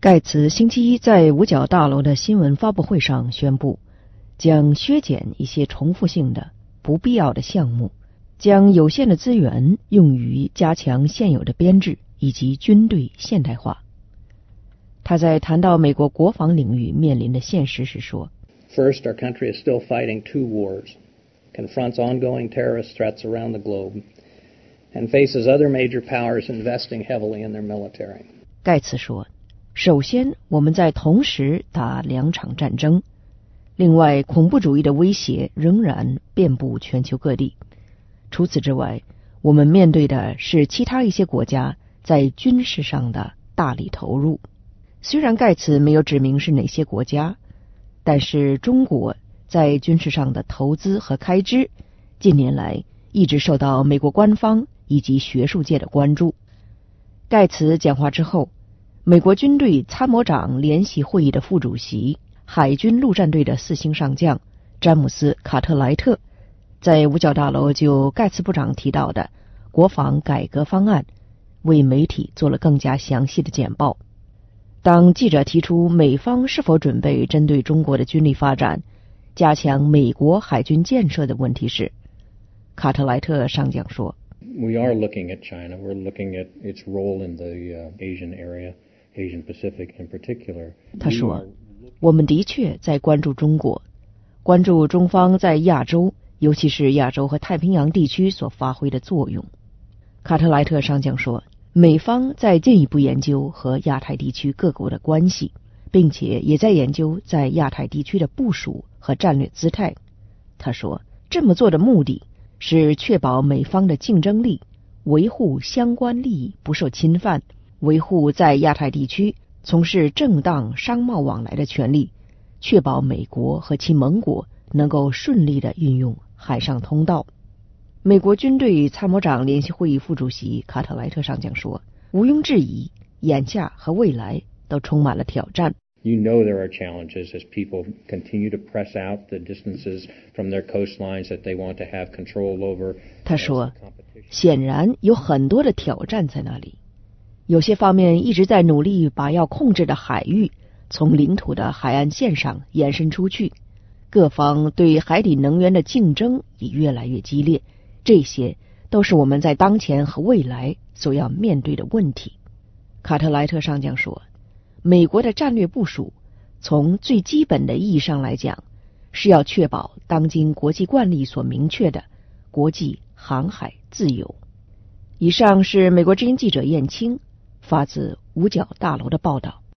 盖茨星期一在五角大楼的新闻发布会上宣布，将削减一些重复性的、不必要的项目，将有限的资源用于加强现有的编制以及军队现代化。他在谈到美国国防领域面临的现实时说 First, our country is still fighting two wars, confronts ongoing terrorist threats around the globe, and faces other major powers investing heavily in their military. 盖茨说，首先我们在同时打两场战争，另外恐怖主义的威胁仍然遍布全球各地。除此之外，我们面对的是其他一些国家在军事上的大力投入。虽然盖茨没有指明是哪些国家，但是中国在军事上的投资和开支近年来一直受到美国官方以及学术界的关注。盖茨讲话之后，美国军队参谋长联席会议的副主席、海军陆战队的4星上将詹姆斯·卡特莱特在五角大楼就盖茨部长提到的国防改革方案为媒体做了更加详细的简报。当记者提出美方是否准备针对中国的军力发展加强美国海军建设的问题时，卡特莱特上将说 We are looking at China. We're looking at its role in the Asian area, Asian Pacific in particular. 他说，我们的确在关注中国，关注中方在亚洲，尤其是亚洲和太平洋地区所发挥的作用。卡特莱特上将说，美方在进一步研究和亚太地区各国的关系，并且也在研究在亚太地区的部署和战略姿态。他说，这么做的目的是确保美方的竞争力，维护相关利益不受侵犯，维护在亚太地区从事正当商贸往来的权利，确保美国和其盟国能够顺利地运用海上通道。美国军队参谋长联席会议副主席卡特莱特上将说，毋庸置疑，眼下和未来都充满了挑战。 You know there are challenges as people continue to press out the distances from their coastlines that they want to have control over. 他说，显然有很多的挑战在那里，有些方面一直在努力把要控制的海域从领土的海岸线上延伸出去，各方对海底能源的竞争也越来越激烈，这些都是我们在当前和未来所要面对的问题。卡特莱特上将说，美国的战略部署从最基本的意义上来讲，是要确保当今国际惯例所明确的国际航海自由。以上是美国之音记者燕青发自五角大楼的报道。